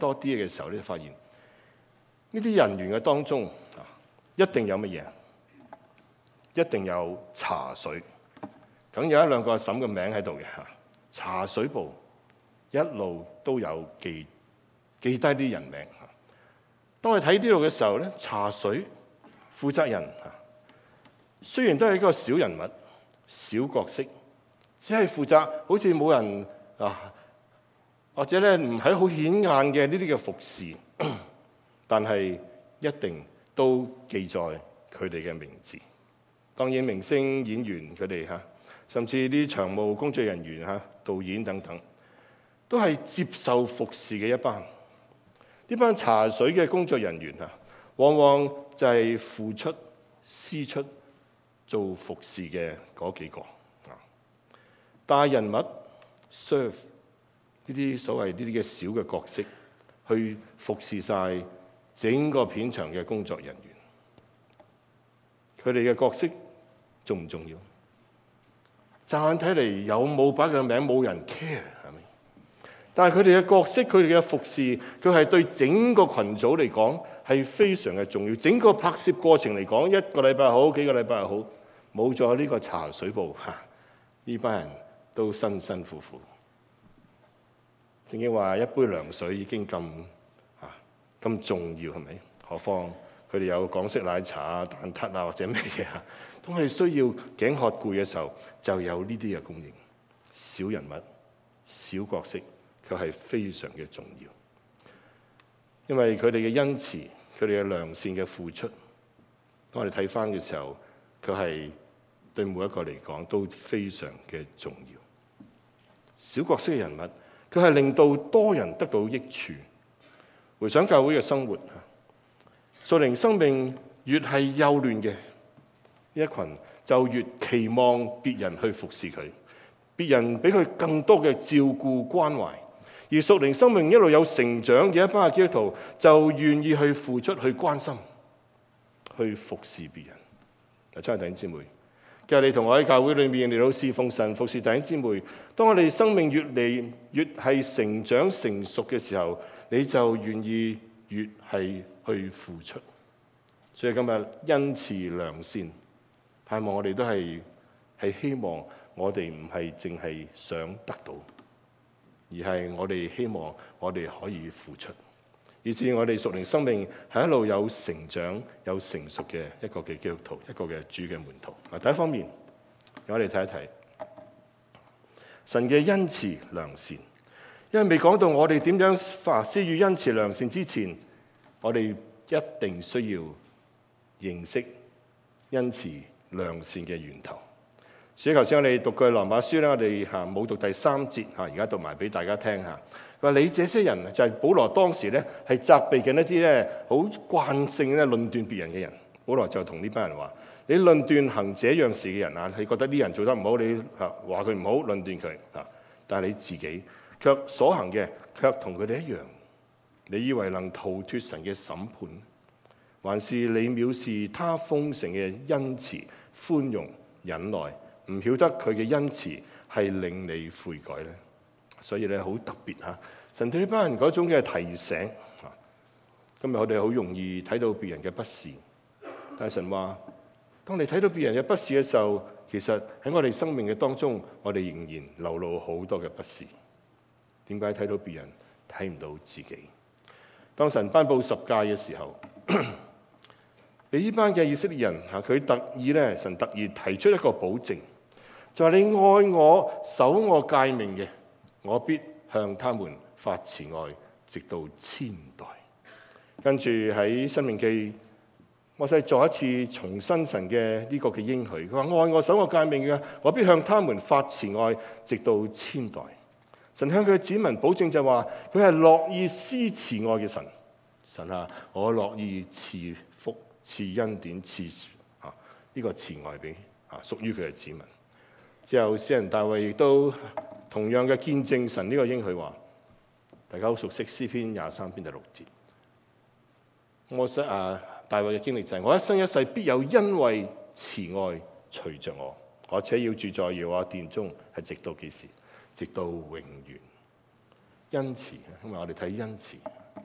多啲嘅時候咧，發現呢啲人員嘅當中一定有乜嘢？一定有茶水，梗有一兩個阿嬸嘅名喺度嘅嚇。茶水部一路都有記低啲人名嚇。當我睇呢度嘅時候咧，茶水負責人嚇，雖然都係一個小人物、小角色，只係負責好似冇人或者咧唔係好顯眼嘅呢啲嘅服侍，但係一定都記載佢哋嘅名字。當然明星演員佢哋甚至啲場務工作人員導演等等，都係接受服侍嘅一班。呢班茶水嘅工作人員往往就係付出、施出、做服侍嘅嗰幾個大人物 serve 呢啲所謂呢啲嘅小嘅角色，去服侍晒整個片場嘅工作人員。佢哋嘅角色重唔重要？乍眼睇嚟有冇擺佢嘅名冇人 care 係咪？但係佢哋嘅角色，佢哋嘅服侍，佢係對整個群組嚟講係非常嘅重要。整個拍攝過程嚟講，一個禮拜好，幾個禮拜好，冇咗呢個茶水部呢班人都辛辛苦苦。正經話一杯涼水已經咁重要係咪？何況佢哋有港式奶茶蛋撻或者咩嘢當佢哋需要頸渴攰嘅時候，就有呢啲嘅供應。小人物、小角色，佢係非常嘅重要，因為佢哋嘅恩慈、佢哋嘅良善嘅付出，當我哋睇翻嘅時候，佢係對每一個嚟講都非常嘅重要。小角色嘅人物，佢係令到多人得到益處。回想教會嘅生活，屬靈生命越係幼嫩嘅一群，就越期望別人去服侍佢，別人俾佢更多嘅照顧關懷。而屬靈生命一路有成長嘅一班嘅基督徒，就願意去付出、去關心、去服侍別人。嗱，親愛弟兄姊妹，今日你同我喺教會裏面嚟到侍奉神、服侍弟兄姊妹，當我哋生命越嚟越係成長成熟嘅時候，你就願意越係去付出。所以今日恩慈良善，盼望我哋都係希望我哋唔係淨係想得到，而係我哋希望我哋可以付出，以至我哋屬靈生命係一路有成長、有成熟嘅一個嘅基督徒，一個嘅主嘅門徒。第一方面，讓我哋睇一睇神嘅恩慈良善。因為未講到我哋點樣施予恩慈良善之前，我哋一定需要認識恩慈良善嘅源頭。所以頭先我哋讀過羅馬書咧，我哋冇讀第3節，而家讀埋俾大家聽下。佢話你這些人就係保羅當時咧係責備緊一啲咧好慣性咧論斷別人嘅人。保羅就同呢班人話：你論斷行這樣事嘅人你覺得呢人做得唔好，你話佢唔好，論斷佢但係你自己卻所行嘅卻同佢哋一樣。你以為能逃脫神嘅審判，還是你藐視他豐盛嘅恩慈、寬容、忍耐，唔曉得佢嘅恩慈係令你悔改呢？所以咧好特別神對呢班人嗰種嘅提醒。今日我哋好容易睇到別人嘅不是，但係神話，當你睇到別人嘅不是嘅時候，其實喺我哋生命嘅當中，我哋仍然流露好多嘅不是。點解睇到別人睇唔到自己？當神頒布十誡嘅時候，俾呢班嘅以色列人佢特意咧，神特意提出一個保證，就係你愛我、守我誡命嘅，我必向他們發慈愛，直到千代。跟住喺申命記，摩西再一次重申神嘅呢個嘅應許，佢話愛我、守我誡命嘅，我必向他們發慈愛，直到千代。神向佢嘅子民保證就話，佢係樂意施慈愛嘅神。神我樂意賜福、賜恩典、賜呢個慈愛俾屬於佢嘅子民。之後詩人大衛亦都同樣嘅見證神呢個應許話，大家好熟悉詩篇23篇第6節。大衛嘅經歷就係我一生一世必有恩惠慈愛隨着我，我且要住在耶和華殿中，係直到幾時？直到永遠。恩慈，因為我哋睇恩慈，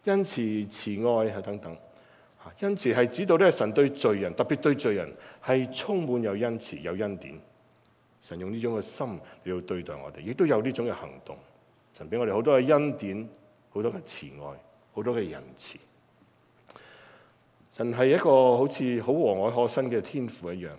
恩慈、慈愛等等。恩慈係指到咧神對罪人，特別對罪人係充滿有恩慈、有恩典。神用呢種嘅心嚟到對待我哋，亦都有呢種嘅行動。神俾我哋好多嘅恩典，好多嘅慈愛，好多嘅仁慈。神係一個好似好和藹可親嘅天父一樣，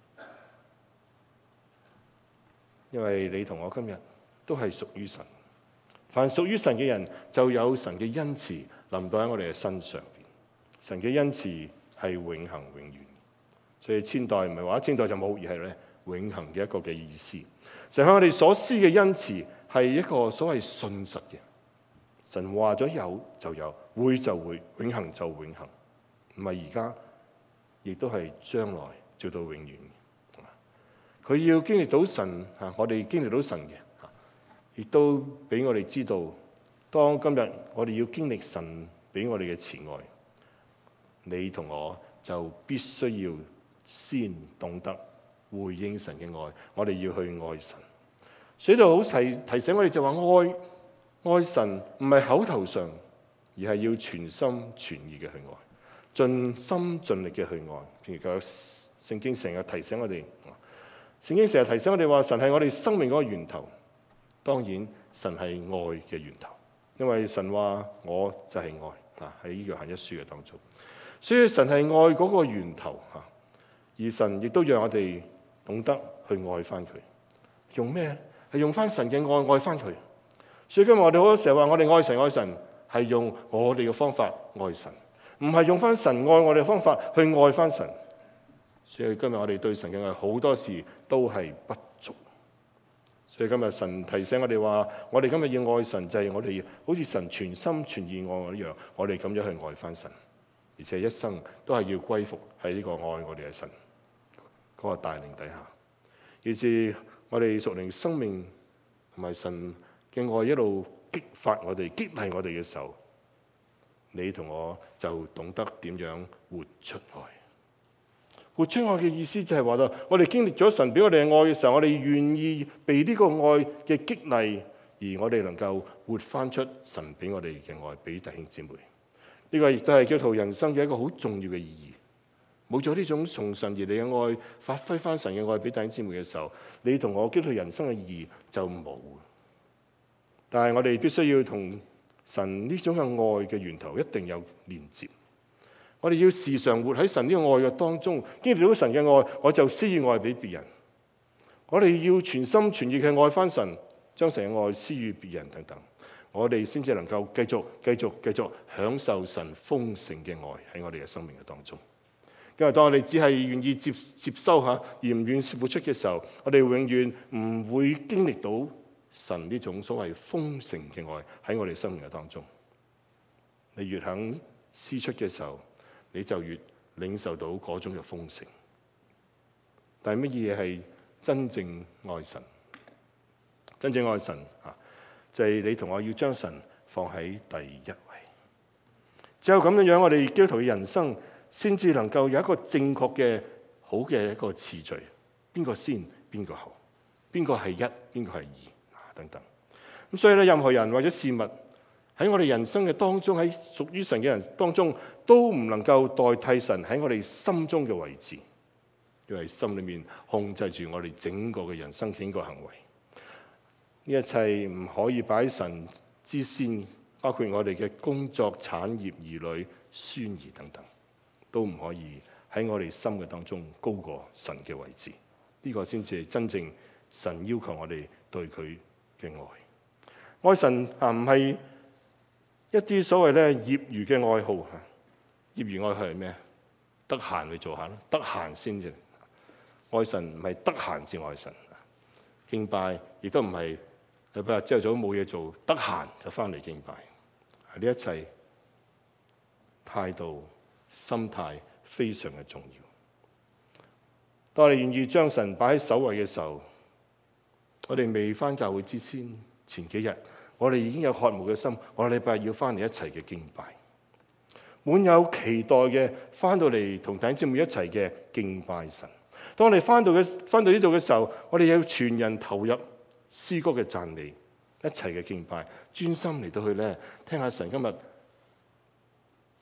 因為你同我今日都係屬於神。凡屬於神嘅人，就有神嘅恩慈臨到喺我哋嘅身上邊。神嘅恩慈係永恆永遠，所以千代唔係話一千代就冇，而係咧永恆嘅一個嘅意思。神向我哋所施嘅恩慈係一個所謂信實嘅。神話咗有就有，會就會，永恆就永恆，唔係而家，亦都係將來，直到永遠。佢要經歷到神我哋經歷到神嘅，亦都俾我哋知道，當今日我哋要經歷神俾我哋嘅慈愛，你同我就必須要先懂得回應神嘅愛，我哋要去愛神。所以就好提醒我哋就話愛神唔係口頭上，而係要全心全意嘅去愛，盡心盡力嘅去愛。譬如佢聖經成日提醒我哋，聖經成日提醒我哋話神係我哋生命嗰個源頭。當然神係愛嘅源頭，因為神話我就係愛喺約翰一書嘅當中。所以神係愛嗰個源頭，而神亦都讓我哋懂得去愛翻佢。用咩？係用翻神嘅愛翻佢。所以今日我哋好多時候話我哋愛神，係用我哋嘅方法愛神，唔係用翻神愛我哋嘅方法去愛翻神。所以今日我哋對神嘅愛好多時都係不足。所以今日神提醒我哋話，我哋今日要愛神，就係我哋好似神全心全意愛我一樣，我哋咁樣去愛翻神，而且一生都係要歸服喺呢個愛我哋嘅神嗰個帶領底下，以至我哋屬靈生命同埋神嘅愛一路激發我哋、激勵我哋嘅時候，你同我就懂得點樣活出愛。活出愛嘅意思就係話到，我哋經歷咗神俾我哋嘅愛嘅時候，我哋願意被呢個愛嘅激勵，而我哋能夠活翻出神俾我哋嘅愛俾弟兄姊妹。呢個亦都係基督徒人生嘅一個好重要嘅意義。冇咗呢種從神而嚟嘅愛，發揮翻神嘅愛俾弟兄姊妹嘅時候，你同我基督徒人生嘅意義就冇。但係我哋必須要同神呢種嘅愛嘅源頭一定有連接。我哋要時常活喺神呢個愛嘅當中，經歷到神嘅愛，我就施予愛俾別人。我哋要全心全意嘅愛翻神，將神嘅愛施予別人等等，我哋先至能夠繼續享受神豐盛嘅愛喺我哋嘅生命嘅當中。因為當我哋只係願意接收而唔願付出嘅時候，我哋永遠唔會經歷到神呢種所謂豐盛嘅愛喺我哋生命嘅當中。你越肯施出嘅時候，你就越領受到嗰種嘅豐盛。但係乜嘢係真正愛神？真正愛神就係你同我要將神放喺第一位。只有咁樣，我哋基督徒嘅人生先至能夠有一個正確嘅好嘅一個次序。邊個先？邊個後？邊個係一？邊個係二？等等。咁所以咧，任何人或者事物喺我哋人生嘅當中，喺屬於神嘅人當中，都唔能夠代替神喺我哋心中嘅位置，因為心裏面控制住我哋整個嘅人生、整個行為。呢一切唔可以擺喺神之先，包括我哋嘅工作、產業、兒女、孫兒等等，都唔可以喺我哋心嘅當中高過神嘅位置。呢個先至係真正神要求我哋對佢嘅愛。愛神唔係一啲所謂咧業餘嘅愛好。業餘愛好係咩？得閒去做下咯，得閒先至愛神，唔係得閒至愛神。敬拜亦都唔係禮拜日朝頭早冇嘢做，得閒就翻嚟敬拜。呢一切態度、心態非常嘅重要。當我哋願意將神擺喺首位嘅時候，我哋未翻教會之前幾日，我哋已經有渴慕嘅心，我哋禮拜日要翻嚟一齊嘅敬拜，滿有期待嘅翻到嚟同弟兄姊妹一齊嘅敬拜神。當我哋翻到呢度嘅時候，我哋要全人投入詩歌嘅讚美，一齊嘅敬拜，專心嚟到去咧聽下神今日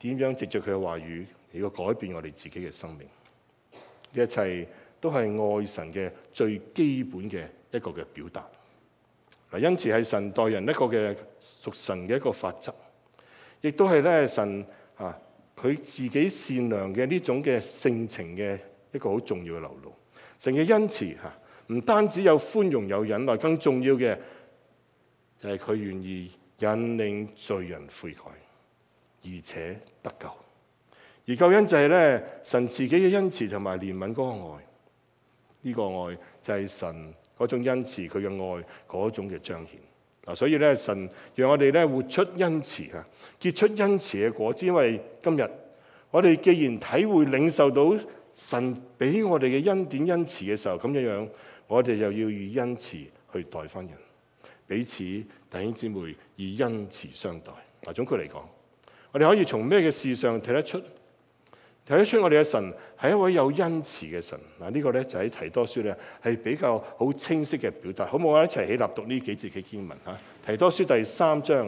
點樣藉著佢嘅話語嚟到改變我哋自己嘅生命。呢一切都係愛神嘅最基本嘅一個嘅表達。嗱，恩慈係神待人一個嘅屬神嘅一個法則，亦都係咧神佢自己善良嘅呢種嘅性情嘅一個好重要嘅流露。神嘅恩慈唔單止有寬容有忍耐，更重要嘅就係佢願意引領罪人悔改，而且得救。而救恩就係咧神自己嘅恩慈同埋憐憫嗰個愛，呢個愛就係神嗰種恩慈，佢嘅愛嗰種嘅彰顯。嗱，所以咧神讓我哋咧活出恩慈結出恩慈嘅果子。因為今日我哋既然體會領受到神俾我哋嘅恩典恩慈嘅時候，咁樣我哋又要以恩慈去待翻人，彼此弟兄姊妹以恩慈相待。嗱，總括嚟講，我哋可以從咩嘅事上睇得出我哋嘅神係一位有恩慈嘅神。嗱，呢個咧就喺提多書咧係比較好清晰嘅表達。好唔好啊？一齊起立讀呢幾節嘅經文嚇。提多書第3章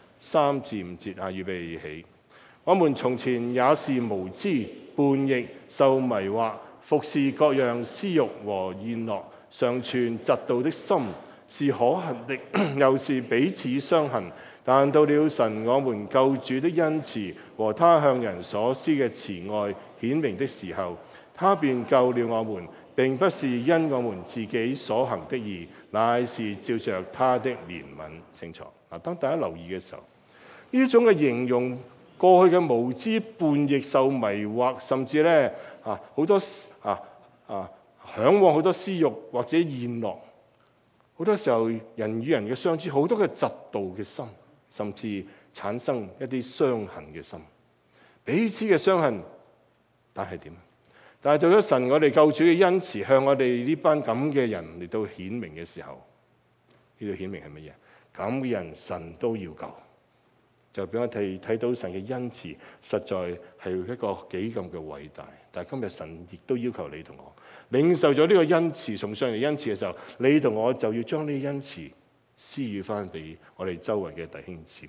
3至5節預備起。我們從前也是無知、叛逆、受迷惑，服侍各樣私慾和宴樂，常存嫉妒的心，是可恨的，又是彼此相恨。但到了神我們救主的恩慈和他向人所施嘅慈愛顯明的時候，他便救了我們，並不是因我們自己所行的義，乃是照着他的憐憫。清楚嗱，當大家留意嘅時候，呢種嘅形容過去嘅無知、叛逆、受迷惑，甚至咧好多嚮往好多私慾或者宴樂，好多時候人與人嘅相處，好多嘅嫉妒嘅心，甚至產生一啲傷痕嘅心，彼此嘅傷痕。但係點？但係到咗神我哋救主嘅恩慈向我哋呢班咁嘅人嚟到顯明嘅時候，呢度顯明係乜嘢？咁嘅人神都要救，就俾我哋睇到神嘅恩慈實在係一個幾咁嘅偉大。但係今日神亦都要求你同我領受咗呢個恩慈，從上嚟恩慈嘅時候，你同我就要將呢個恩慈施予翻俾我哋周圍嘅弟兄姊妹。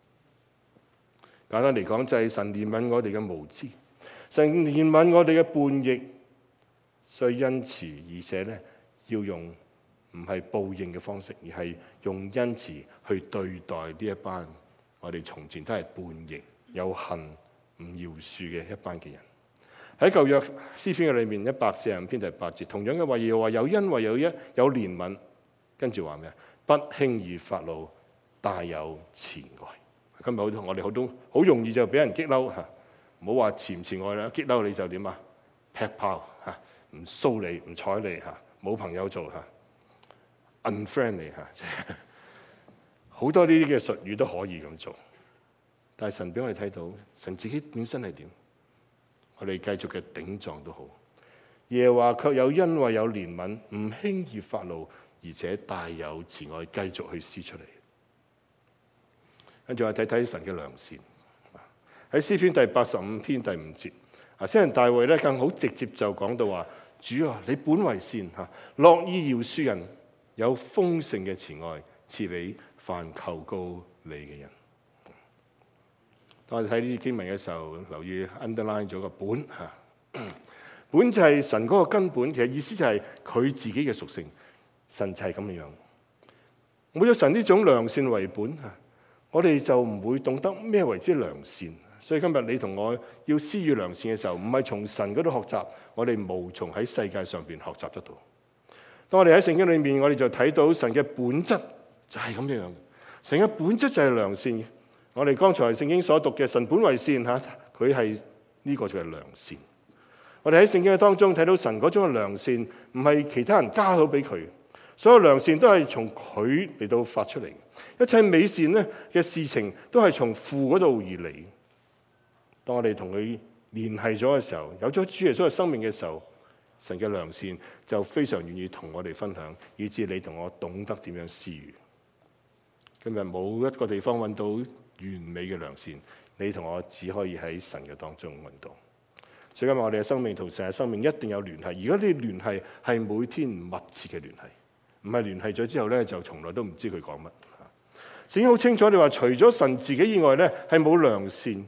簡單嚟講，就係神憐憫我哋嘅無知，神憐憫我哋嘅叛逆，所以恩慈，而且咧要用唔係報應嘅方式，而係用恩慈去對待呢一班我哋從前都係叛逆、有恨、唔饒恕嘅一班嘅人。喺舊約詩篇嘅裏面145篇第8節，同樣嘅話要話有恩惠有憐憫，跟住話咩？不輕易發怒，大有慈愛。今日我哋好容易就俾人激嬲嚇，唔好話慈唔慈愛啦，激嬲你就點啊？劈炮嚇，唔騷你唔睬你嚇，冇朋友做嚇 ，unfriend 你嚇，好多呢啲嘅術語都可以咁做。但係神俾我哋睇到，神自己本身係點？我哋繼續嘅頂撞都好，耶和華卻有恩惠有憐憫，唔輕易發怒，而且大有慈愛，繼續去施出嚟。跟住我睇睇神嘅良善，喺詩篇第85篇第5節，詩人大衛咧更好直接就講到話：主啊，你本為善嚇，樂意饒恕人，有豐盛嘅慈愛賜俾凡求告你嘅人。當我哋睇呢啲經文嘅時候，留意 underline 咗個本嚇，本就係神嗰個根本，其實意思就係佢自己嘅屬性，神就係咁樣。冇咗神呢種良善為本嚇，我哋就唔會懂得咩為之良善。所以今日你同我要施予良善嘅時候，唔係從神嗰度學習，我哋無從喺世界上邊學習得到。當我哋喺聖經裏面，我哋就睇到神嘅本質就係咁樣。神嘅本質就係良善。我哋剛才聖經所讀嘅神本為善嚇，佢係呢個就係良善。我哋喺聖經嘅當中睇到神嗰種嘅良善，唔係其他人加到俾佢，所有良善都係從佢嚟到發出嚟。一切美善咧嘅事情都係從父嗰度而嚟。當我哋同佢聯繫咗嘅時候，有咗主耶穌嘅生命嘅時候，神嘅良善就非常願意同我哋分享，以致你同我懂得點樣施予。今日冇一個地方揾到完美嘅良善，你同我只可以喺神嘅當中揾到。所以今日我哋嘅生命同神嘅生命一定有聯繫。如果呢啲聯繫係每天密切嘅聯繫，唔係聯繫咗之後咧就從來都唔知佢講乜。聖經好清楚，你話除咗神自己以外咧係冇良善，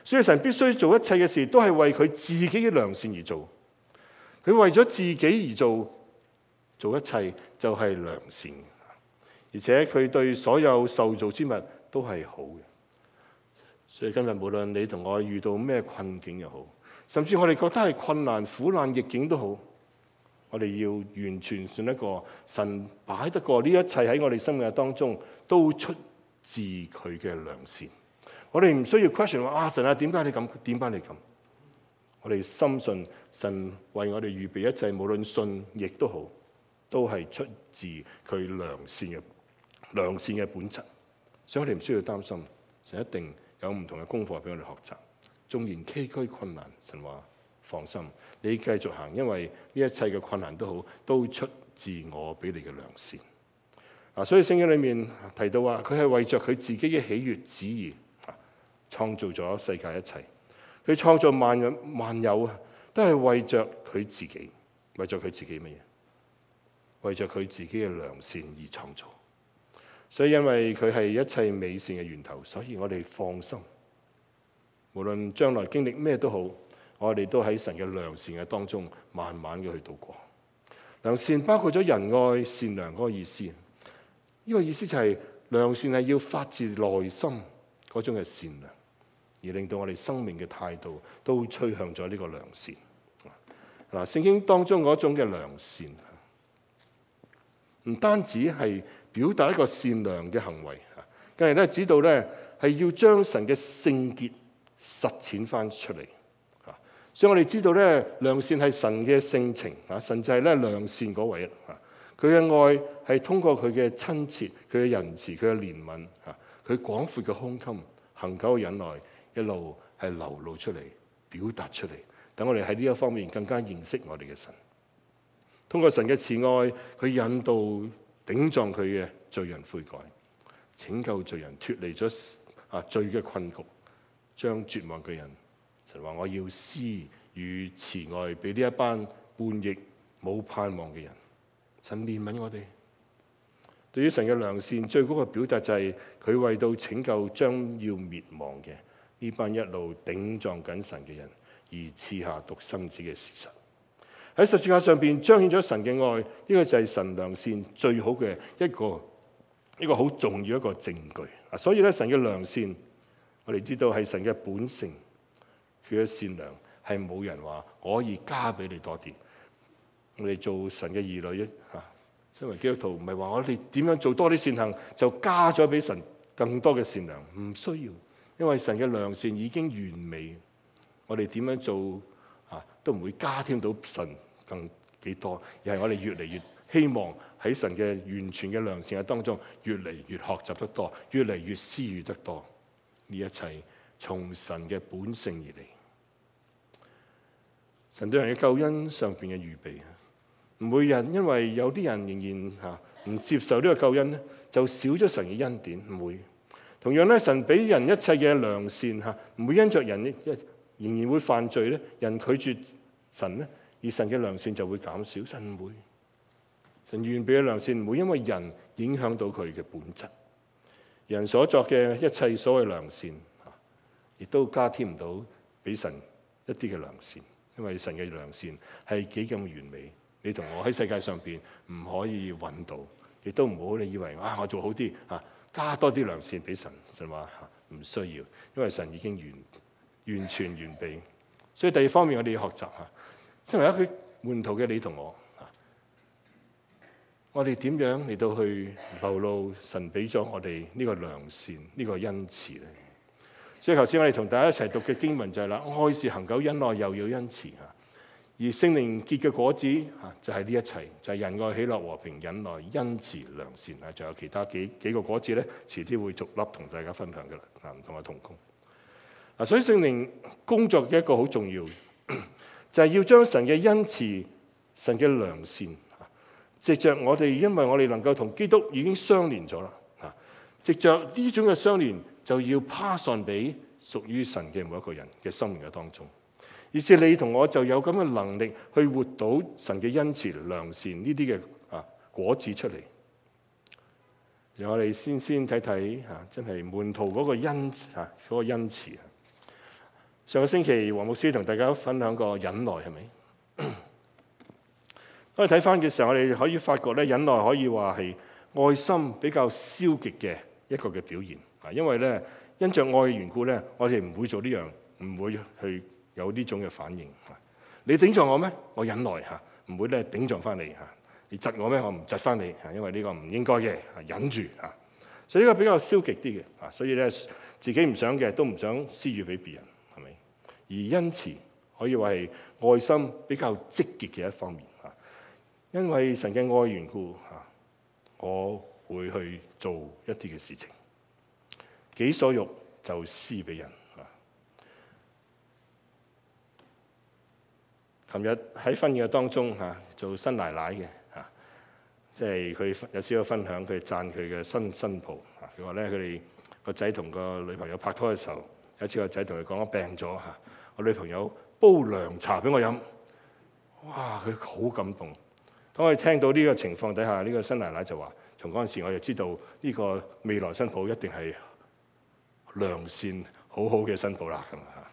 所以神必須做一切嘅事，都係為佢自己嘅良善而做。佢為咗自己而做一切就係良善，而且佢對所有受造之物都係好嘅。所以今日無論你同我遇到咩困境又好，甚至我哋覺得係困難、苦難、逆境都好，我哋要完全信一個神擺得過呢一切喺我哋生命當中，都出自佢嘅良善。我哋唔需要 question 話神啊，點解你咁？點解你咁？我哋深信神為我哋預備一切，無論順逆都好，都係出自佢良善嘅本質。所以我哋唔需要擔心，神一定有唔同嘅功課俾我哋學習。縱然崎嶇困難，神話放心，你繼續行，因為呢一切嘅困難都好，都出自我俾你嘅良善。所以聖經裏面提到話，佢係為着佢自己嘅喜悅旨意創造咗世界一切。佢創造萬有都係為着佢自己，為着佢自己乜嘢？為着佢自己嘅良善而創造。所以因為佢係一切美善嘅源頭，所以我哋放心。無論將來經歷咩都好，我哋都喺神嘅良善嘅當中，慢慢嘅去度過。良善包括咗仁愛、善良嗰個意思。呢個意思就係良善係要發自內心嗰種嘅善良，而令到我哋生命嘅態度都趨向咗呢個良善。嗱，聖經當中嗰種嘅良善，唔單止係表達一個善良嘅行為，更係咧指到咧係要將神嘅聖潔實踐翻出嚟。所以我哋知道咧，良善係神嘅性情，神就係咧良善嗰位。佢嘅愛係通過佢嘅親切、佢嘅仁慈、佢嘅憐憫、佢廣闊嘅胸襟、恆久嘅忍耐，一路係流露出嚟、表達出嚟，等我哋喺呢一方面更加認識我哋嘅神。通過神嘅慈愛，佢引導頂撞佢嘅罪人悔改，拯救罪人脫離咗罪嘅困局，將絕望嘅人，神話我要施與慈愛俾呢一班叛逆冇盼望嘅人。神憐憫我哋。對於神嘅良善，最高嘅表達就係佢為到拯救將要滅亡嘅呢班一路頂撞緊神嘅人，而賜下獨生子嘅事實。喺十字架上邊彰顯咗神嘅愛，呢個就係神良善最好嘅一個好重要一個證據。所以咧，神嘅良善，我哋知道係神嘅本性，佢嘅善良係冇人話我可以加俾你多啲。我哋做神嘅兒女身為基督徒，唔係話我哋點樣做多啲善行就加咗俾神更多嘅善良，唔需要，因為神嘅良善已經完美。我哋點樣做都唔會加添到神更幾多，而係我哋越嚟越希望喺神嘅完全嘅良善嘅當中，越嚟越學習得多，越嚟越施予得多。呢一切從神嘅本性而嚟，神對人嘅救恩上邊嘅預備。唔會因為有啲人仍然唔接受呢個救恩咧，就少咗神嘅恩典。唔會。同樣咧，神俾人一切嘅良善唔會因着人仍然會犯罪咧，人拒絕神咧，而神嘅良善就會減少。神唔會。神願俾嘅良善唔會因為人影響到佢嘅本質。人所作嘅一切所謂良善，亦都加添唔到俾神一啲嘅良善，因為神嘅良善係幾咁完美。你同我喺世界上邊唔可以揾到，亦都唔好你以為我做好啲加多啲良善俾神。神話唔需要，因為神已經完全完備。所以第二方面我哋要學習身為一個門徒嘅你同我哋點樣嚟到去流露神俾咗我哋呢個良善呢個恩慈咧？所以頭先我哋同大家一齊讀嘅經文就係啦，愛是恆久忍耐，又要恩慈。而聖靈結嘅果子就係呢一切，就係仁愛、喜樂、和平、忍耐、恩慈、良善。仲有其他幾個果子咧，遲啲會逐粒同大家分享噶啦，唔同嘅同工。所以聖靈工作嘅一個好重要，就係要將神嘅恩慈、神嘅良善，藉着我哋，因為我哋能夠同基督已經相連咗啦。藉着呢種嘅相連，就要pass on俾屬於神嘅每一個人嘅生命嘅當中。而是你同我就有咁嘅能力去活到神嘅恩慈、良善呢啲嘅果子出嚟。讓我哋先睇睇真係門徒嗰個恩慈。 上個星期黃牧師同大家分享過忍耐，係咪？當我哋睇翻嘅時候，我哋可以發覺咧，忍耐可以話係愛心比較消極嘅一個嘅表現。因為咧，因着愛嘅緣故咧，我哋唔會做呢樣，唔會去有呢種嘅反應。你頂撞我咩？我忍耐嚇，唔會咧頂撞翻你嚇。你窒我咩？我唔窒翻你嚇，因為呢個唔應該嘅，忍住嚇。所以呢個比較消極啲嘅，所以咧自己唔想嘅都唔想施予俾別人，係咪？而恩慈可以話係愛心比較積極嘅一方面嚇，因為神嘅愛緣故嚇，我會去做一啲嘅事情，己所欲就施俾人。琴日喺婚宴嘅當中嚇，做新奶奶嘅嚇，即係佢有少少分享，佢讚佢嘅新抱嚇。佢話咧，佢哋個仔同個女朋友拍拖嘅時候，有一次個仔同佢講：我病咗嚇，我女朋友煲涼茶俾我飲。哇！佢好感動。當我哋聽到呢個情況底下，呢個新奶奶就話：從嗰陣時我就知道呢個未來新抱一定係良善好好嘅新抱啦咁嚇。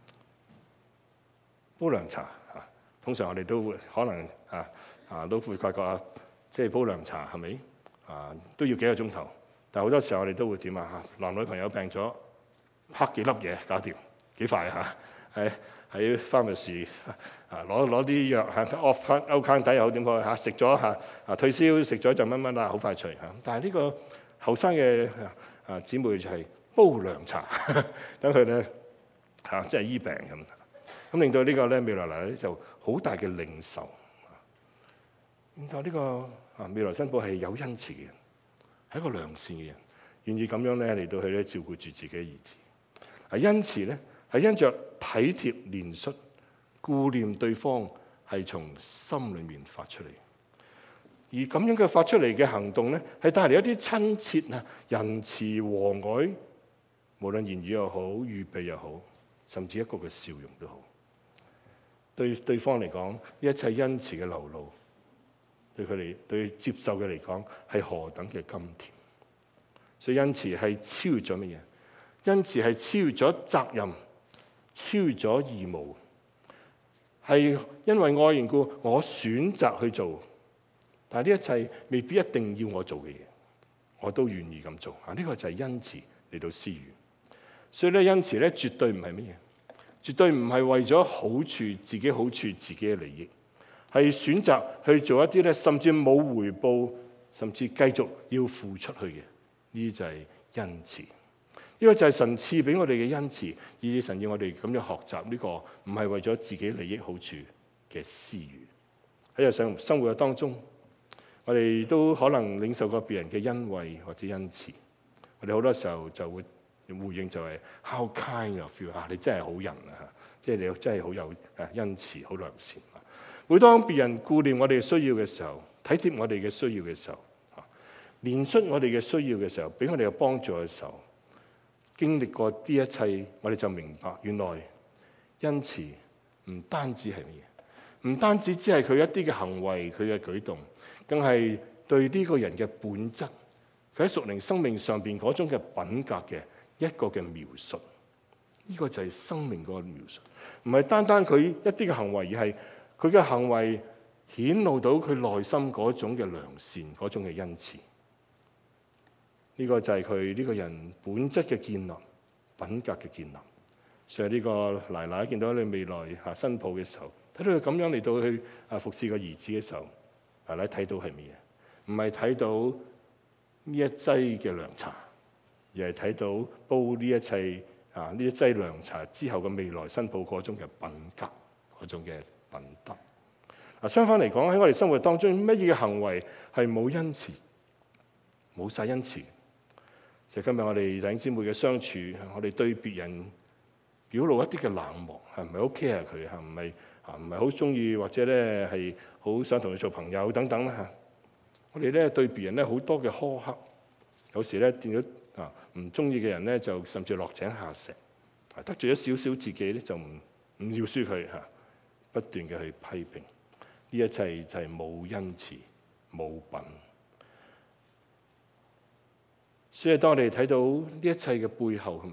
煲涼茶。通常我哋都會可能都會發覺即係煲涼茶係咪都要幾個鐘頭？但係好多時候我哋都會點啊？男女朋友病咗，拍幾粒嘢搞掂，幾快嚇！喺pharmacy攞啲藥歐坑底又好點講食咗退燒食咗就乜乜啦，好快脆嚇！但係呢個後生嘅姊妹就係煲涼茶，等佢咧即係醫病咁令到呢個咧未來奶奶就好大嘅領受。咁就呢個未來新抱係有恩慈嘅人，係一個良善嘅人，願意咁樣咧嚟到去咧照顧住自己嘅兒子。恩慈咧係因着體貼憐恤、顧念對方，係從心裏面發出嚟。而咁樣嘅發出嚟嘅行動咧，係帶嚟一啲親切仁慈和藹，無論言語又好、預備又好，甚至一個嘅笑容都好。對對方嚟講，一切恩慈嘅流露，對接受嘅嚟講係何等嘅甘甜。所以恩慈係超越咗乜嘢？恩慈係超越咗責任，超越咗義務，係因為愛緣故，我選擇去做。但係呢一切未必一定要我做嘅嘢，我都願意咁做。呢個就係恩慈嚟到施予。所以咧，恩慈咧絕對唔係乜嘢。絕對唔係為咗好處自己好處自己嘅利益，係選擇去做一啲咧，甚至冇回報，甚至繼續要付出去嘅。呢就係恩慈。呢個就係神賜俾我哋嘅恩慈，而神要我哋咁樣學習呢個，唔係為咗自己利益好處嘅施予。喺日常生活嘅當中，我哋都可能領受過別人嘅恩惠或者恩慈，我哋好多時候就會回應就係 How kind of you 你真係好人啊！即係你真係好有恩慈、好良善。每當別人顧念我哋嘅需要嘅時候，體貼我哋嘅需要嘅時候，憐恤我哋嘅需要嘅時候，俾我哋嘅幫助嘅時候，經歷過呢一切，我哋就明白原來恩慈唔單止係乜嘢，唔單止只係佢一啲嘅行為、佢嘅舉動，更係對呢個人嘅本質，佢喺屬靈生命上邊嗰種嘅品格嘅一個嘅描述。呢個就係生命嗰個描述，唔係單單佢一啲嘅行為，而係佢嘅行為顯露到佢內心嗰種嘅良善、嗰種嘅恩慈。呢個就係佢呢個人本質嘅建立、品格嘅建立。所以呢個奶奶見到你未來新抱嘅時候，睇到佢咁樣嚟到去服侍個兒子嘅時候，奶奶睇到係乜嘢？唔係睇到呢一劑嘅涼茶，而係睇到煲呢一切呢一劑涼茶之後嘅未來新抱嗰種嘅品格、嗰種嘅品德。相反嚟講，喺我哋生活當中，乜嘢嘅行為係冇恩慈、冇晒恩慈？就今日我哋弟兄姊妹嘅相處，我哋對別人表露一啲嘅冷漠，係唔係好 care 佢？係唔係好中意，或者咧係好想同佢做朋友等等啦嚇？我哋咧對別人咧好多嘅苛刻，有時咧見到唔中意嘅人咧，就甚至落井下石，得罪咗少少自己咧就唔要輸佢嚇，不斷嘅去批評，呢一切就係冇恩慈、冇品。所以當我哋睇到呢一切嘅背後，係咪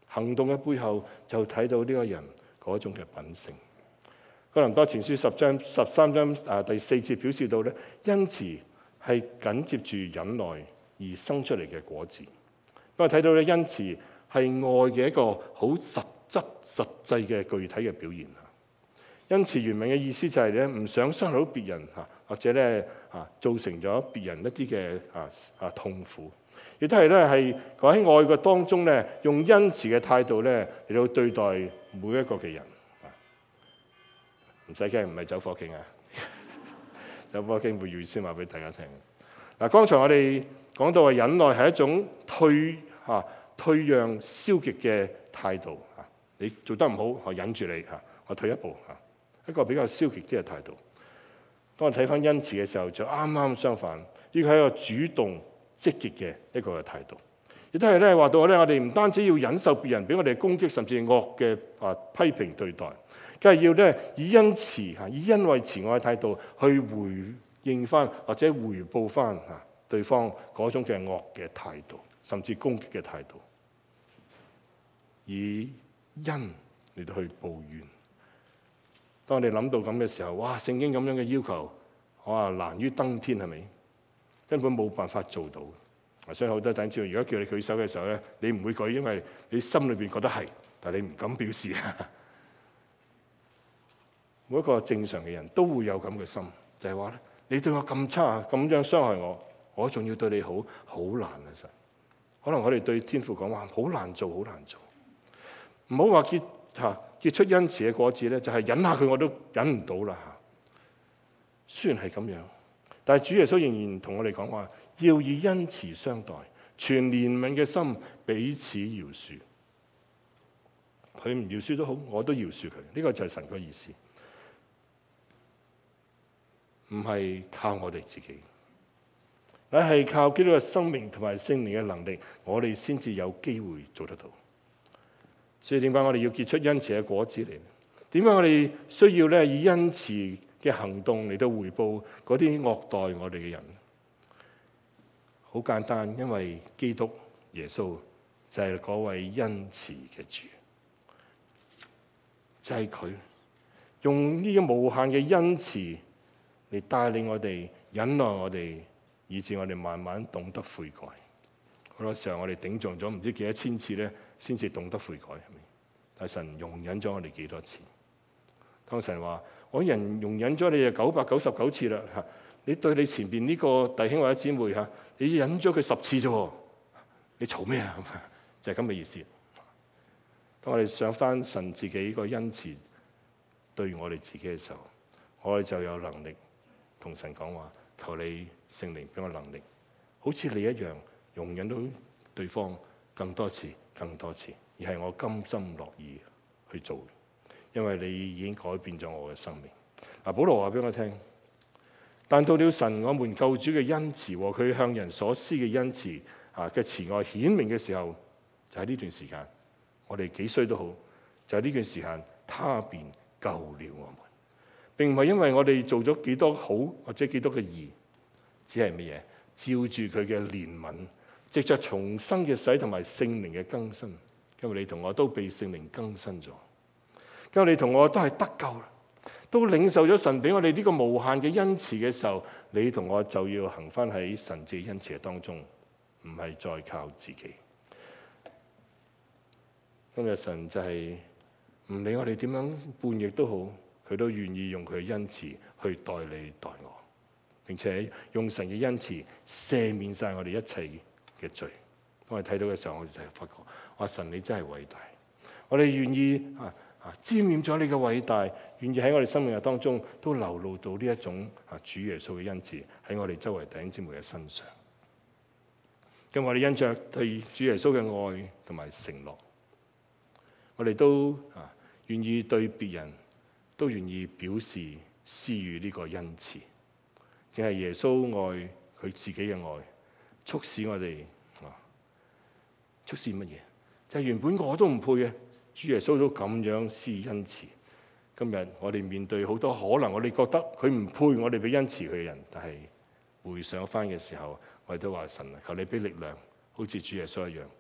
行動嘅背後就睇到呢個人嗰種嘅品性。哥林多前書13章第4節表示到咧，恩慈係緊接住忍耐而生出嚟嘅果子。咁啊睇到咧，恩慈係愛嘅一個好實質實際嘅具體嘅表現。恩慈原文嘅意思就係咧，唔想傷害到別人或者咧造成咗別人一啲嘅痛苦，亦都係咧係喺愛嘅當中咧，用恩慈嘅態度咧嚟到對待每一個嘅人。唔使驚，唔係走火警啊！走火警會預先話俾大家聽。嗱，剛才我哋講到話忍耐係一種退讓消極嘅態度。你做得唔好，我忍住你，我退一步，一個比較消極啲嘅態度。當我睇翻恩慈嘅時候，就啱啱相反，呢個係一個主動積極嘅一個嘅態度。亦都係咧話到咧，我哋唔單止要忍受別人俾我哋攻擊，甚至惡嘅批評對待，梗係要咧以恩慈以恩惠慈愛嘅態度去回應翻或者回報翻對方嗰種嘅惡嘅態度，甚至攻擊嘅態度，以恩嚟到去報怨。當你諗到咁嘅時候，哇！聖經咁樣嘅要求，哇，難於登天係咪？根本冇辦法做到。所以好多弟兄姊妹，如果叫你舉手嘅時候咧，你唔會舉，因為你心裏邊覺得係，但係你唔敢表示。每一個正常嘅人都會有咁嘅心，就係話咧，你對我咁差，咁樣傷害我，我仲要對你好，好難啊！實可能我哋對天父講話，好難做，好難做。唔好話結出恩慈嘅果子咧，就係忍下佢我都忍唔到啦。雖然係咁樣，但係主耶穌仍然同我哋講話，要以恩慈相待，全憐憫嘅心彼此饒恕。佢唔饒恕都好，我都饒恕佢。呢個就係神嘅意思，唔係靠我哋自己，而係靠基督嘅生命同埋聖靈嘅能力，我哋先至有機會做得到。所以點解我哋要結出恩慈嘅果子嚟？點解我哋需要咧以恩慈嘅行動嚟到回報嗰啲惡待我哋嘅人？好簡單，因為基督耶穌就係嗰位恩慈嘅主，就係佢用呢個無限嘅恩慈嚟帶領我哋、忍耐我哋，以致我哋慢慢懂得悔改。好多時候我哋頂撞咗唔知幾多千次咧，先至懂得悔改，係咪？但係神容忍咗我哋幾多次？當神話我人容忍咗你就999次啦，你對你前邊呢個弟兄或者姊妹你忍咗佢10次啫，你嘈咩啊？就係咁嘅意思。當我哋想翻神自己個恩慈對我哋自己嘅時候，我哋就有能力同神講話，求你聖靈俾我能力，好似你一樣容忍到對方更多次、更多次，而係我甘心樂意去做，因為你已經改變咗我嘅生命。保羅話俾我聽，但到了神我們救主嘅恩慈和佢向人所施嘅恩慈嘅慈愛顯明嘅時候，就喺呢段時間，我哋幾衰都好，就喺呢段時間，他便救了我們。並唔係因為我哋做咗幾多好或者幾多嘅義，只係乜嘢？照住佢嘅憐憫，藉着重生嘅洗同埋聖靈嘅更新。因為你同我都被聖靈更新咗，因為你同我都係得救啦，都領受咗神俾我哋呢個無限嘅恩慈嘅時候，你同我就要行翻喺神嘅恩慈嘅當中，唔係再靠自己。今日神就係唔理我哋點樣叛逆都好，佢都願意用佢嘅恩慈去待你待我，並且用神嘅恩慈赦免晒我哋一切嘅罪。當我哋睇到嘅時候，我哋就係發覺，話神你真係偉大，我哋願意沾染咗你嘅偉大，願意喺我哋生命嘅當中都流露到呢一種主耶穌嘅恩慈喺我哋周圍弟兄姊妹嘅身上。咁我哋因着對主耶穌嘅愛同埋承諾，我哋都願意對別人都願意表示施予呢個恩慈，正係耶穌愛佢自己嘅愛，促使我哋促使乜嘢？就係原本我都唔配嘅，主耶穌都咁樣施恩慈。今日我哋面對好多可能我哋覺得佢唔配我哋俾恩慈佢嘅人，但係回想翻嘅時候，我哋都話神啊，求你俾力量，好似主耶穌一樣，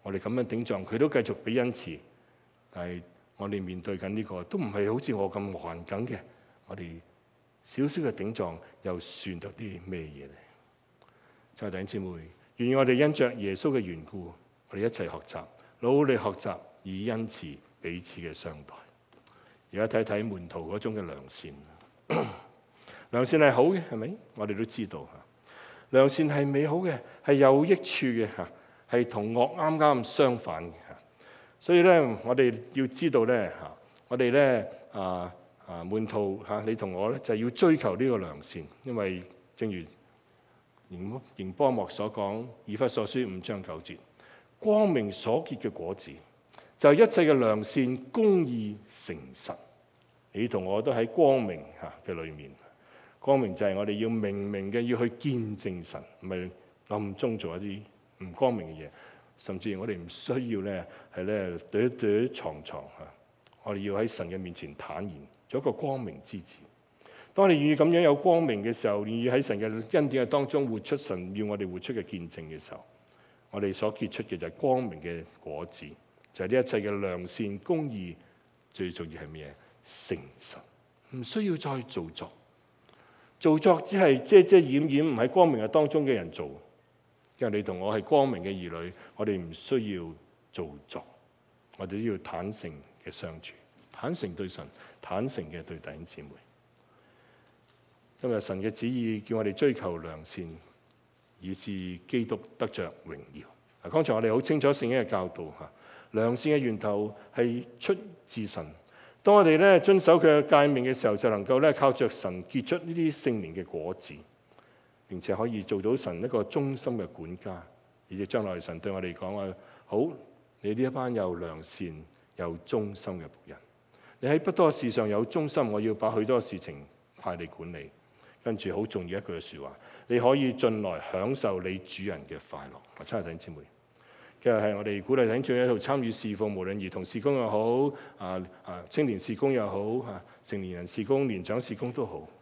我哋咁樣頂撞，佢都繼續俾恩賜。但係我哋面對緊呢個都唔係好似我咁頑梗嘅，我哋少少嘅頂撞又算得啲咩嘢咧？親愛弟兄姊妹，願我哋因着耶穌嘅緣故，我哋一齊學習，努力學習以恩慈彼此嘅相待。而家睇睇門徒嗰種嘅良善，良善係好嘅，係咪？我哋都知道嚇，良善係美好嘅，係有益處嘅嚇，係同惡啱啱相反嘅嚇。所以咧，我哋要知道咧嚇，我哋咧門徒嚇，你同我咧就係要追求呢個良善，因為正如營波莫所講，以弗所書5章9節，光明所結嘅果子就係一切嘅良善、公義、誠實。你同我都喺光明嘅裏面，光明就係我哋要明明嘅要去見證神，唔係暗中做一啲唔光明嘅嘢。甚至我哋唔需要咧係咧躲躲藏藏嚇，我哋要喺神嘅面前坦然，做一個光明之子。當你願意咁樣有光明嘅時候，願意喺神嘅恩典嘅當中活出神要我哋活出嘅見證嘅時候，我哋所結出嘅就係光明嘅果子，就係呢一切嘅良善、公義，最重要係咩嘢？誠實，唔需要再做作，做作只係遮遮掩掩，唔喺光明嘅當中嘅人做。因為你同我係光明嘅兒女，我哋唔需要做作，我哋都要坦誠嘅相處，坦誠對神，坦誠嘅對弟兄姊妹。今日神嘅旨意叫我哋追求良善，以致基督得着榮耀。嗱，剛才我哋好清楚聖經嘅教導嚇，良善嘅源頭係出自神。當我哋咧遵守佢嘅誡命嘅時候，就能夠咧靠着神結出呢啲聖靈嘅果子，並且可以做到神一個忠心嘅管家。而且將來神對我哋講話：好，你呢一班又良善又忠心嘅僕人，你喺不多事上有忠心，我要把許多事情派你管理。跟住好重要一句嘅説話，你可以進來享受你主人嘅快樂。親愛弟兄姊妹，今日係我哋鼓勵弟兄姊妹喺度參與侍奉，無論兒童事工又好，青年事工又好，成年人事工、年長事工都好。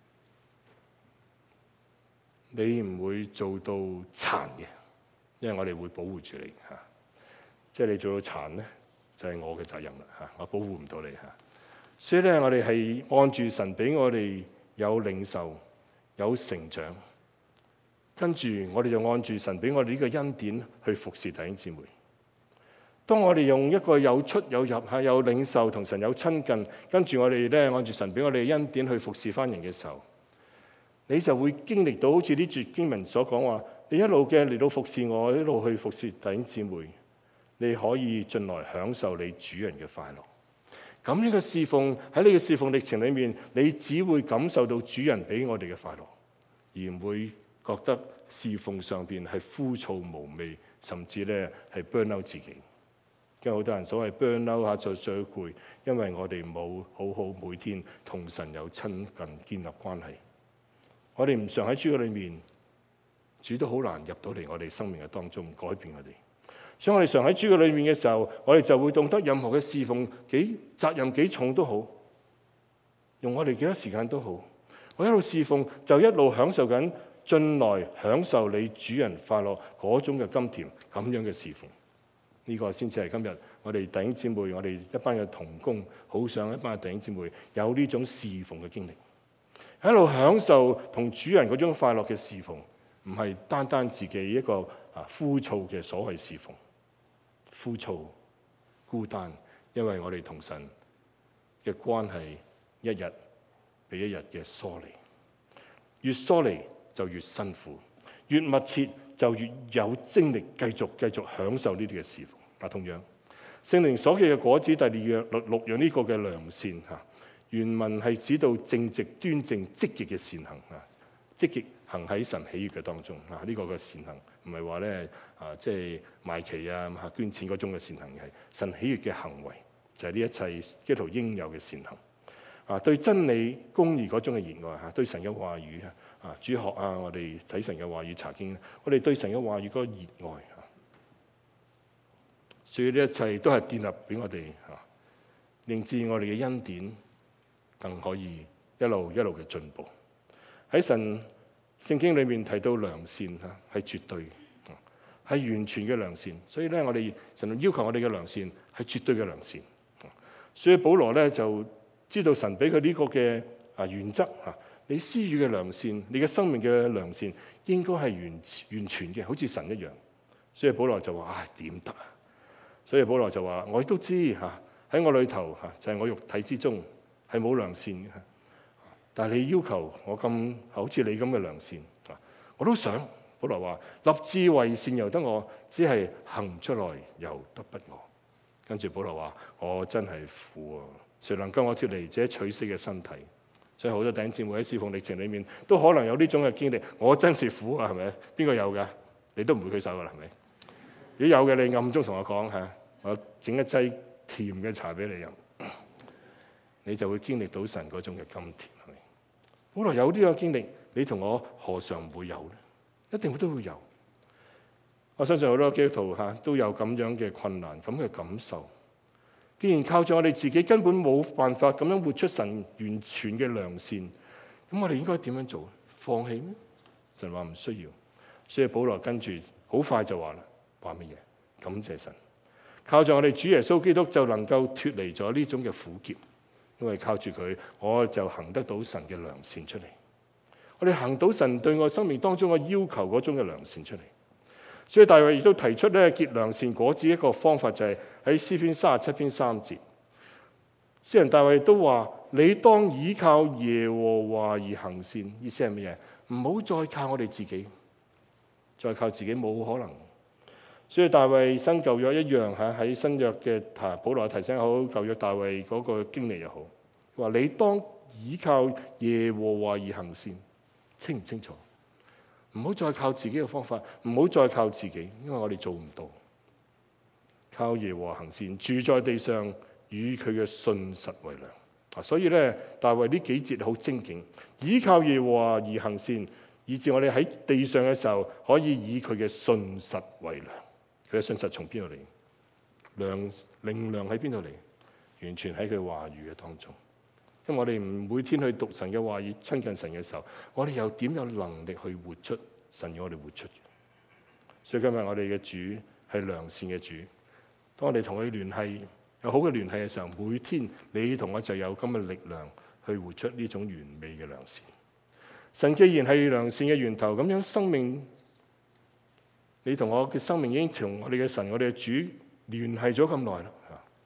你唔會做到殘嘅，因為我哋會保護住你嚇。即係你做到殘咧，就係我嘅責任啦嚇，我保護唔到你嚇。所以咧，我哋係按住神俾我哋有領受、有成長，跟住我哋就按住神俾我哋呢個恩典去服侍弟兄姊妹。當我哋用一個有出有入嚇、有領受同神有親近，跟住我哋咧按住神俾我哋嘅恩典去服侍翻人嘅時候，你就會經歷到好似呢節經文所講話，你一路嘅嚟到服侍我，一路去服侍弟兄姊妹，你可以進來享受你主人嘅快樂。咁呢個侍奉喺你嘅侍奉歷程裏面，你只會感受到主人俾我哋嘅快樂，而唔會覺得侍奉上邊係枯燥無味，甚至咧係 burn out 自己。因為好多人所謂 burn out 下就最攰，因為我哋冇好好每天同神有親近建立關係。我哋唔常喺主嘅裏面，主都好難入到嚟我哋生命嘅當中改變我哋。所以我哋常喺主嘅裏面嘅時候，我哋就會懂得任何嘅侍奉責任幾重都好，用我哋幾多時間都好，我一路侍奉就一路享受緊進來享受你主人快樂嗰種嘅甘甜，咁樣嘅侍奉。呢個先至係今日我哋弟兄姊妹，我哋一班嘅同工，好想一班嘅弟兄姊妹有呢種侍奉嘅經歷，喺度享受同主人嗰種快樂嘅侍奉，唔係單單自己一個枯燥嘅所謂侍奉，枯燥孤單，因為我哋同神嘅關係一日比一日嘅疏離，越疏離就越辛苦，越密切就越有精力繼續享受呢啲嘅侍奉。同樣聖靈所結嘅果子第6樣呢個嘅良善原文係指到正直、端正、積極嘅善行積極行喺神喜悅嘅當中呢個嘅善行唔係話咧即係賣旗捐錢嗰種嘅善行，係神喜悅嘅行為，就係呢一切基督徒應有嘅善行對真理公義嗰種嘅熱愛對神嘅話語主學我哋睇神嘅話語查經，我哋對神嘅話語嗰個熱愛所以呢一切都係建立俾我哋令至我哋嘅恩典更可以一路嘅進步。喺神聖經裏面提到良善係絕對， 係完全嘅良善。所以咧，我哋神要求我哋嘅良善係絕對嘅良善。所以保羅咧就知道神俾佢呢個嘅原則嚇，你施予嘅良善，你嘅生命嘅良善應該係完全嘅，好似神一樣。所以保羅就話：唉，點得啊？所以保羅就話：我亦都知嚇，喺我裏頭嚇，就係我肉體之中係冇良善嘅。但係你要求我咁好似你咁嘅良善，我都想。保羅話：立志為善由得我，只係行出來由得不我。跟住保羅話：我真係苦啊！誰能跟我脫離這取死嘅身體？所以好多弟兄姊妹喺侍奉歷程裏面都可能有呢種嘅經歷。我真是苦啊，係咪？邊個有㗎？你都唔會舉手㗎啦，係咪？如果有嘅，你暗中同我講嚇，我整一劑甜嘅茶俾你飲，你就會經歷到神嗰種嘅甘甜，係咪？保羅有呢個經歷，你同我何嘗唔會有呢？一定都會有。我相信好多基督徒都有咁樣嘅困難，咁嘅感受。既然靠住我哋自己根本冇辦法咁樣活出神完全嘅良善，咁我哋應該點樣做？放棄咩？神話唔需要。所以保羅跟住好快就話啦，話乜嘢？感謝神，靠住我哋主耶穌基督就能夠脫離咗呢種嘅苦澀，因為靠住佢，我就行得到神嘅良善出嚟。我哋行到神對我生命當中嘅要求嗰種嘅良善出嚟。所以大衛亦都提出咧結良善果子一個方法，就係喺詩篇37篇3節，詩人大衛都話：你當倚靠耶和華而行善。意思係乜嘢？唔好再靠我哋自己，再靠自己冇可能。所以大衛新舊約一樣嚇，喺新約嘅保羅提醒好，舊約大衛嗰個經歷又好，話你當倚靠耶和華而行善，清唔清楚？唔好再靠自己嘅方法，唔好再靠自己，因為我哋做唔到。靠耶和華行善，住在地上，與佢嘅信實為糧。所以咧，大衛呢幾節好精警，倚靠耶和華而行善，以致我哋喺地上嘅時候，可以以佢嘅信實為糧。佢嘅信實從邊度嚟？靈糧喺邊度嚟？完全喺佢話語嘅當中。因為我哋唔每天去讀神嘅話語、親近神嘅時候，我哋又點有能力去活出神要我哋活出嘅？所以今日我哋嘅主係良善嘅主。當我哋同佢聯繫有好嘅聯繫嘅時候，每天你同我就有咁嘅力量去活出呢種完美嘅良善。神既然係良善嘅源頭，咁樣生命，你同我嘅生命已經同我哋嘅神、我哋嘅主聯繫咗咁耐啦。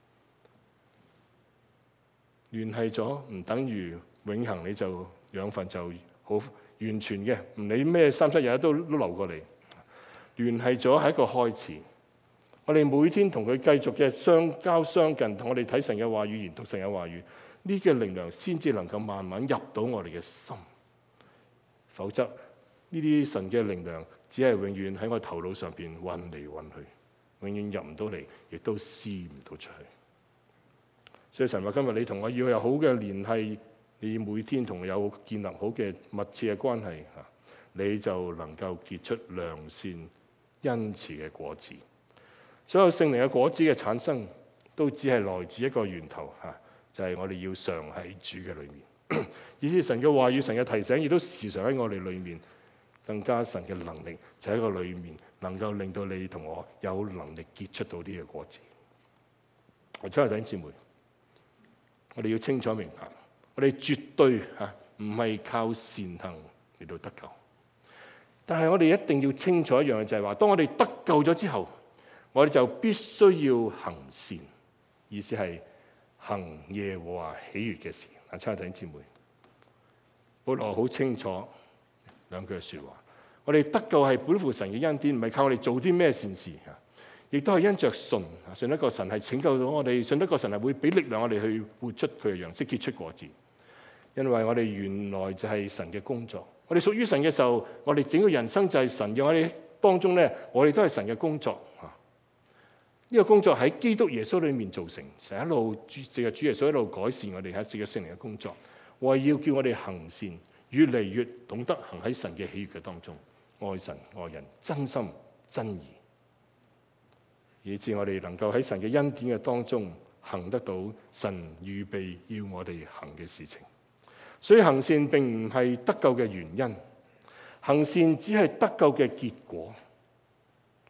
聯繫咗唔等於永恆，你就養分就好完全嘅，唔理咩3-7日都流過嚟。聯繫咗係一個開始，我哋每天同佢繼續嘅相交相近，同我哋睇神嘅話語、研讀神嘅話語，呢個力量先至能夠慢慢入到我哋嘅心。否則呢啲神嘅力量只係永遠喺我頭腦上邊運嚟運去，永遠入唔到嚟，亦都施唔到出去。所以神話今日你同我要有好嘅聯繫，你每天同我有建立好嘅密切嘅關係，你就能夠結出良善恩慈嘅果子。所有聖靈嘅果子嘅產生，都只係來自一個源頭，就係我哋要常喺主嘅裏面。以至神嘅話語、神嘅提醒，亦都時常喺我哋裏面。更加神嘅能力就喺個裏面，能夠令到你同我有能力結出到呢個果子。親愛弟兄姊妹，我哋要清楚明白，我哋絕對唔係靠善行嚟到得救，但係我哋一定要清楚一樣嘅，就係話，當我哋得救咗之後，我哋就必須要行善，意思係行耶和華喜悅嘅事。親愛弟兄姊妹，保羅好清楚兩句說話，我哋得救係本乎神嘅恩典，唔係靠我哋做啲咩善事，亦都係因着信，信得過神係拯救到我哋，信得過神係會俾力量我哋去活出佢嘅樣式，結出果子。因為我哋原來就係神嘅工作，我哋屬於神嘅時候，我哋整個人生就係神嘅。我哋當中咧，我哋都係神嘅工作。呢個工作喺基督耶穌裏面造成，成一路藉着主耶穌一路改善我哋喺藉着聖靈嘅工作，為要叫我哋行善，越嚟越懂得行喺神嘅喜悅嘅當中，愛神愛人，真心真意，以致我哋能夠喺神嘅恩典嘅當中行得到神預備要我哋行嘅事情。所以行善並唔係得救嘅原因，行善只係得救嘅結果。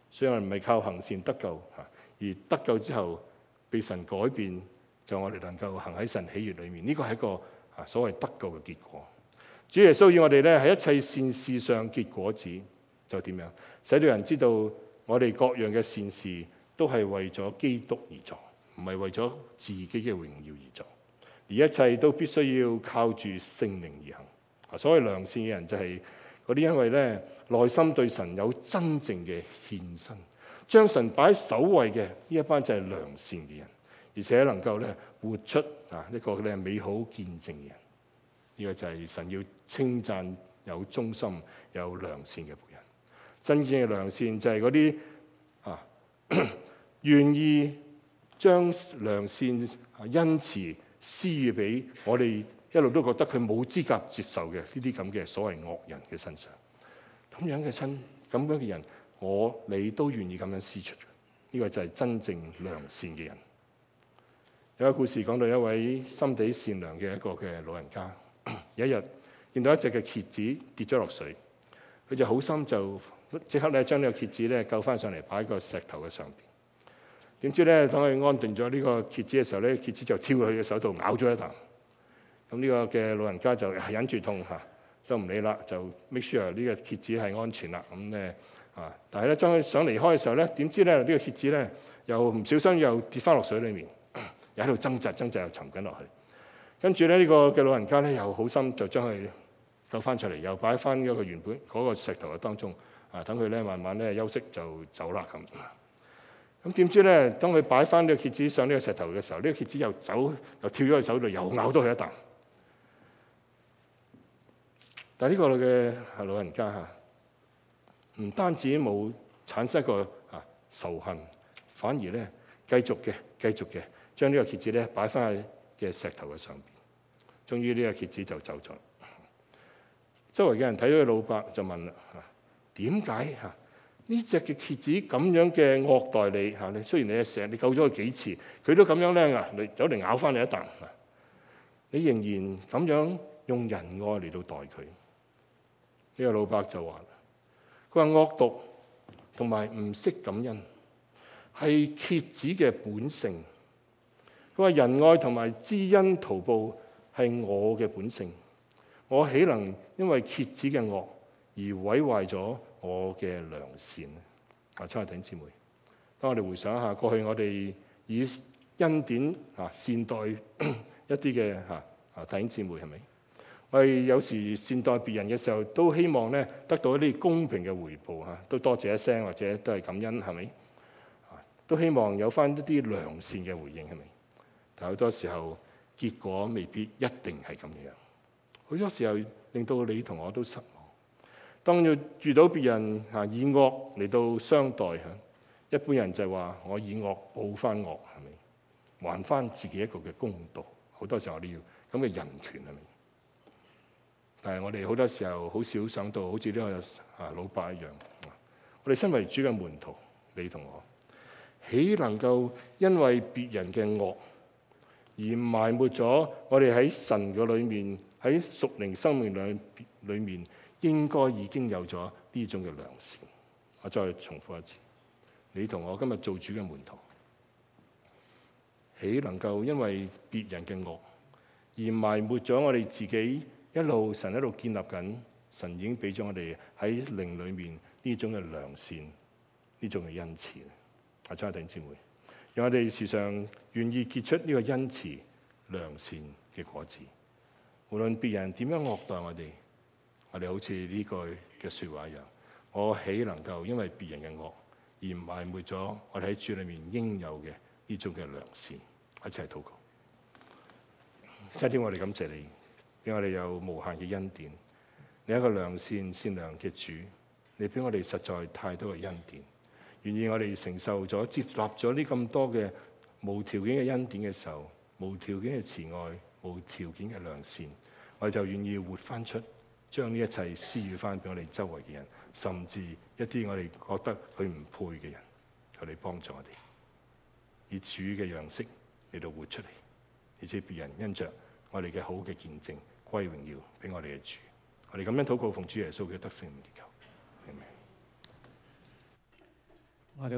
所以我哋唔係靠行善得救，而得救之後被神改變，就我哋能夠行喺神喜悅裏面。呢個係一個所謂得救嘅結果。主耶穌要我哋咧喺一切善事上結果子，就點樣使到人知道我哋各樣嘅善事都係為咗基督而做，唔係為咗自己嘅榮耀而做，而一切都必須要靠住聖靈而行。所謂良善嘅人就係嗰啲因為咧內心對神有真正嘅獻身，將神擺喺首位嘅呢一班就係良善嘅人，而且能夠咧活出一個咧美好見證嘅人。呢個就係神要稱讚有忠心有良善嘅僕人。真正嘅良善就係嗰啲願意將良善恩慈施予俾我哋一路都覺得佢冇資格接受嘅呢啲咁嘅所謂惡人嘅身上。咁樣嘅人，你都願意咁樣施出。呢個就係真正良善嘅人。有一個故事講到一位心地善良嘅一個嘅老人家，有一日見到一隻嘅蠍子跌咗落水，佢就好心就即刻咧將呢個蠍子咧救翻上嚟，擺喺個石頭嘅上邊。點知咧當佢安定咗呢個蠍子嘅時候咧，蠍子就跳去佢嘅手度咬咗一啖。咁呢個嘅老人家就忍住痛都唔理啦，就 make sure 呢個蠍子係安全啦。咁咧但係咧當佢想離開嘅時候咧，點知咧呢個蠍子咧又唔小心又跌翻落水裡面，又喺度掙扎又沉緊落去。跟住咧呢個嘅老人家咧又好心就將佢救翻出嚟，又擺翻嗰個原本嗰個石頭嘅當中，等佢咧慢慢咧休息就走啦咁。咁點知咧當佢擺翻呢個蠍子上呢個石頭嘅時候，呢個蠍子又走又跳咗佢手度，又咬到佢一啖。但係呢個嘅老人家唔單止冇產生一個仇恨，反而咧繼續嘅將呢個蠍子咧擺翻喺嘅石頭嘅上邊。終於呢個蠍子就走咗。周圍嘅人睇到佢老伯就問啦：點解呢隻嘅蠍子咁樣嘅惡待你？你雖然你救咗佢幾次，佢都咁樣咧走嚟咬翻你一啖。你仍然咁樣用仁愛嚟到待佢。呢個老伯就話：佢話惡毒同埋唔識感恩係蠍子嘅本性。佢話仁愛同埋知恩圖報係我嘅本性。我豈能因為蠍子嘅惡而毀壞咗我嘅良善呢？親愛弟兄姊妹，當我哋回想一下過去，我哋以恩典善待一啲嘅弟兄姊妹，係咪？我哋有時善待別人嘅時候，都希望咧得到一啲公平嘅回報，都多謝一聲或者都係感恩，係咪？都希望有翻一啲良善嘅回應，係咪？但好多時候結果未必一定係咁樣。好多時候令到你同我都失望。當要遇到別人以惡嚟到相待，一般人就係話我以惡報翻惡，係咪？還翻自己一個嘅公道。好多時候我哋要咁嘅人權，係咪？但係我哋好多時候好少想到，好似呢個老伯一樣。我哋身為主嘅門徒，你同我，豈能夠因為別人嘅惡而埋沒咗我哋喺神嘅裏面，喺屬靈生命裏面應該已經有咗呢種嘅良善？我再重複一次，你同我今日做主嘅門徒，豈能夠因為別人嘅惡而埋沒咗我哋自己神一路建立緊，神已經俾咗我哋喺靈裏面呢種嘅良善，呢種嘅恩慈。親愛的弟兄姊妹，讓我哋時常願意結出呢個恩慈良善嘅果子。無論別人點樣惡待我哋好似呢句嘅說話一樣，我豈能夠因為別人嘅惡而埋沒咗我哋喺主裏面應有嘅呢種嘅良善？一齊禱告。天父，我哋感謝你，俾我哋有無限嘅恩典。你係一個良善善良嘅主，你俾我哋實在太多嘅恩典。願意我哋承受咗接納咗呢咁多嘅無條件嘅恩典嘅時候，無條件嘅慈愛，無條件嘅良善，我哋就願意活翻出，將呢一切施予翻俾我哋周圍嘅人，甚至一啲我哋覺得佢唔配嘅人，求你幫助我哋，以主嘅樣式嚟到活出嚟，而且別人因着我哋嘅好嘅見證歸榮耀俾我哋嘅主。我哋咁樣禱告，奉主耶穌嘅得勝名祈求。